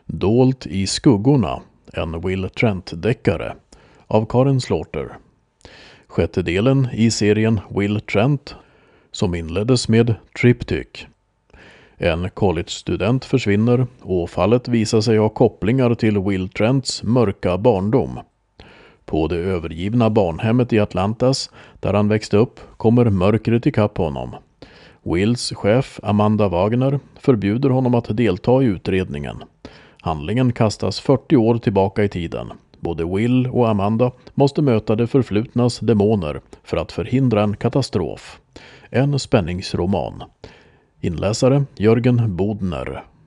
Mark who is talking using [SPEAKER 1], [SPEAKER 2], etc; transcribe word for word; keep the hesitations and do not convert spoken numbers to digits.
[SPEAKER 1] Dolt i skuggorna, en Will Trent-deckare av Karin Slaughter. Sjätte delen i serien Will Trent, som inleddes med Triptych. En college-student försvinner och fallet visar sig ha kopplingar till Will Trents mörka barndom. På det övergivna barnhemmet i Atlantas, där han växte upp, kommer mörkret ikapp honom. Wills chef Amanda Wagner förbjuder honom att delta i utredningen. Handlingen kastas fyrtio år tillbaka i tiden. Både Will och Amanda måste möta det förflutnas demoner för att förhindra en katastrof. En spänningsroman. Inläsare Jörgen Bodner.